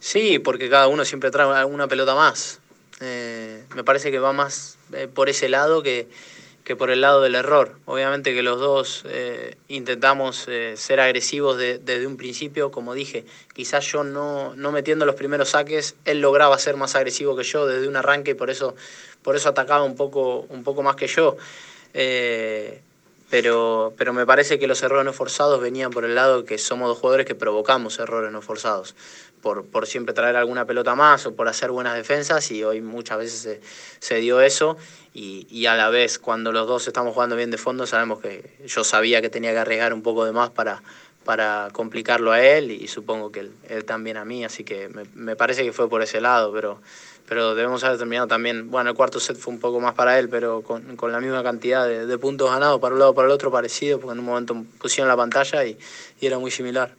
Sí, porque cada uno siempre trae alguna pelota más. Me parece que va más por ese lado que por el lado del error. Obviamente que los dos intentamos ser agresivos desde un principio, como dije, quizás yo no metiendo los primeros saques, él lograba ser más agresivo que yo desde un arranque y por eso atacaba un poco más que yo. Eh, pero me parece que los errores no forzados venían por el lado que somos dos jugadores que provocamos errores no forzados, por siempre traer alguna pelota más o por hacer buenas defensas y hoy muchas veces se dio eso y a la vez cuando los dos estamos jugando bien de fondo sabemos que yo sabía que tenía que arriesgar un poco de más para complicarlo a él y supongo que él también a mí, así que me parece que fue por ese lado, pero debemos haber terminado también, bueno, el cuarto set fue un poco más para él, pero con la misma cantidad de puntos ganados para un lado para el otro parecido, porque en un momento pusieron la pantalla y era muy similar.